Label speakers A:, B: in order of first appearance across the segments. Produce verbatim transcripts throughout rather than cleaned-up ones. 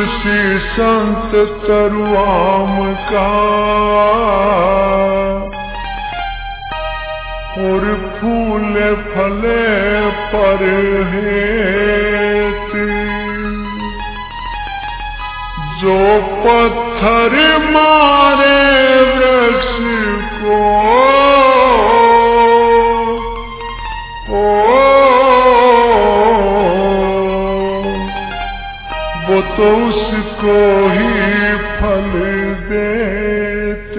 A: तुलसी संत तरुआम का और फूले फले पर हेती जो पत्थर मारे वृक्ष को ओ वो तो उसको ही फल देते।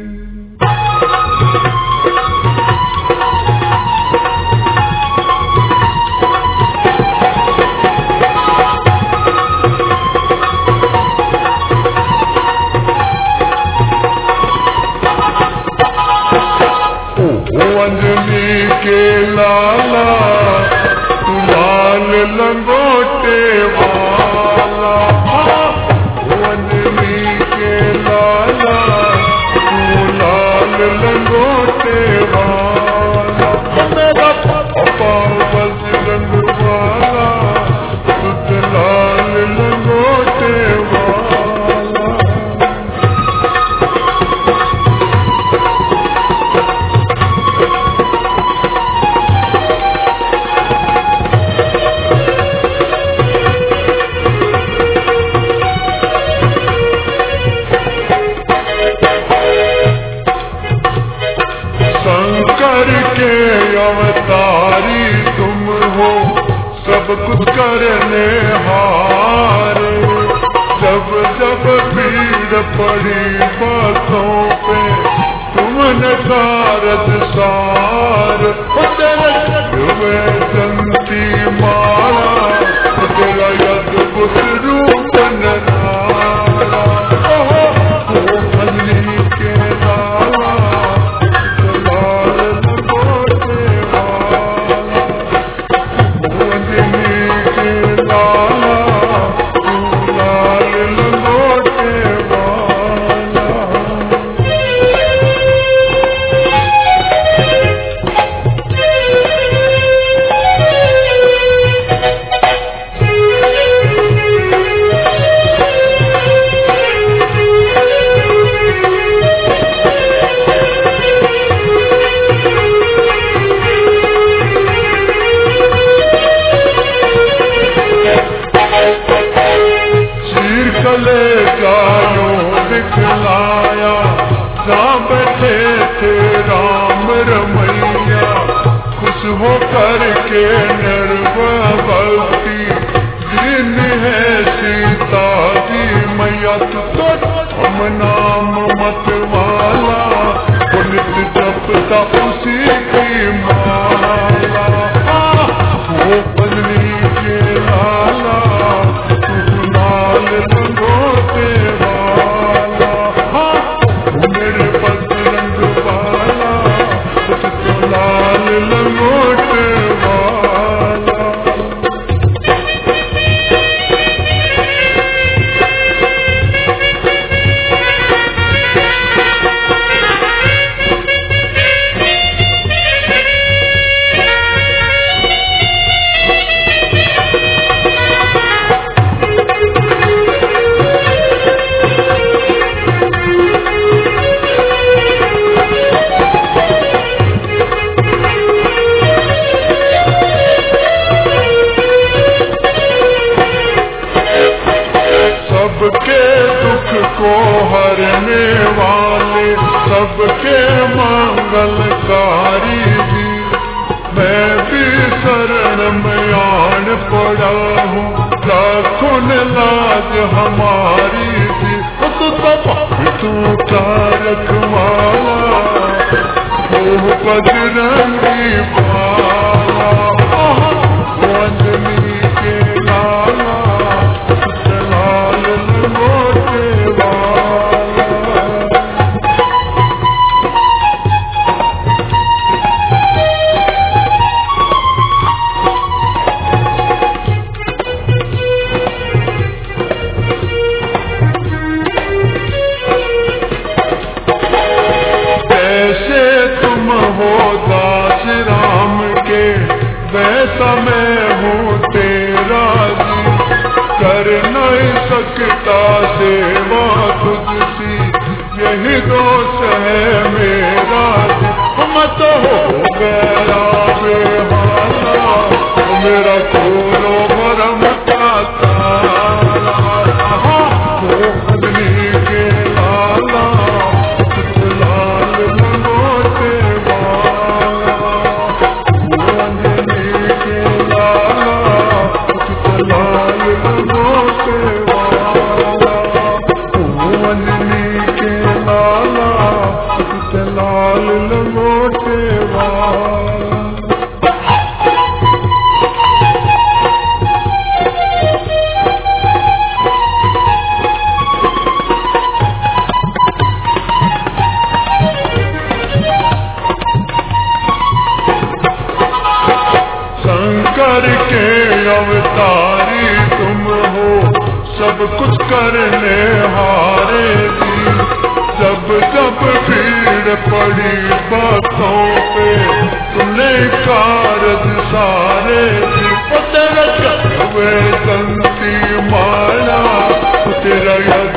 A: अंजनी के लाला तू लाल लंगोटे वाला, अंजनी के लाला तू लाल लंगोटे वाला, मेरा पापा बजरंग वाला तुझ लाल लंगोटे वाला। अवतारी तुम हो सब कुछ करने हारे, जब जब भीड़ पड़ी बातों पे तुमने कारज सार, तेरे जंती माला तेरा अद्भुत रूप नजारा, अंजनी के लाला दिखलाया जहाँ बैठे थे राम रमैया, खुश हो करके निर्भक्ति दिन है सीता जी मैया, तो हम नाम मत वाला पुलिस जपता उसी की माला, वो पत्नी के लाला तू लाल लंगोटे वाला, मेरे बजरंग वाला तुझको लाल लंगोटे वाला। सबके दुख को हरने वाले सबके मंगलकारी भी, मैं भी शरण में आन पड़ा हूँ लाखों लाज हमारी भी, तू तारक वाला वो बजरंगी वाला, अंजनी के लाला लाल लंगोटे वाला। कैसे तुम हो दास राम के नहीं सकता सेवा तुझसी, यही दोष है मेरा। मत हो गया बेहाना, मेरा खोलो भरम का ताला। मोहनी के लाला कुछ लाल लंगोटे वाला, मोहनी के लाला कुछ लाल लंगोटे वाला, मोहनी के लाला कुछ लाल लंगोटे वाला। शंकर के अवतारी तुम हो, सब कुछ करने हारे भी। जब जब भीड़ पड़ी बातों पे, तुमने कारज सारे तेरा हुए दंती माया, तेरा